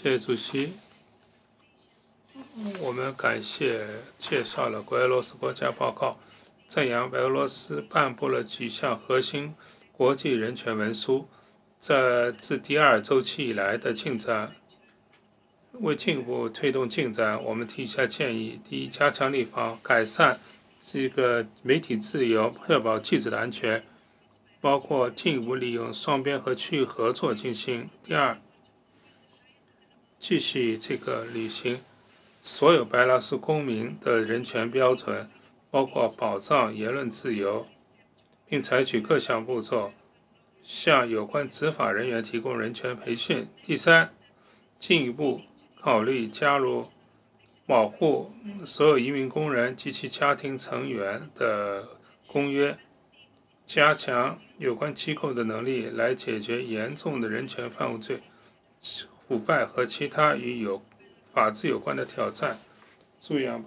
谢谢主席。我们感谢介绍了白俄罗斯国家报告，赞扬白俄罗斯颁布了几项核心国际人权文书，自第二周期以来的进展。为进一步推动进展，我们提下建议：第一，加强立法，改善这个媒体自由，确保记者的安全，包括进一步利用双边和区域合作进行。第二，继续履行所有白俄罗斯公民的人权标准，包括保障言论自由，并采取各项步骤，向有关执法人员提供人权培训。第三，进一步考虑加入保护所有移民工人及其家庭成员的公约，加强有关机构的能力来解决严重的人权犯罪、腐败和其他与法治有关的挑战。注意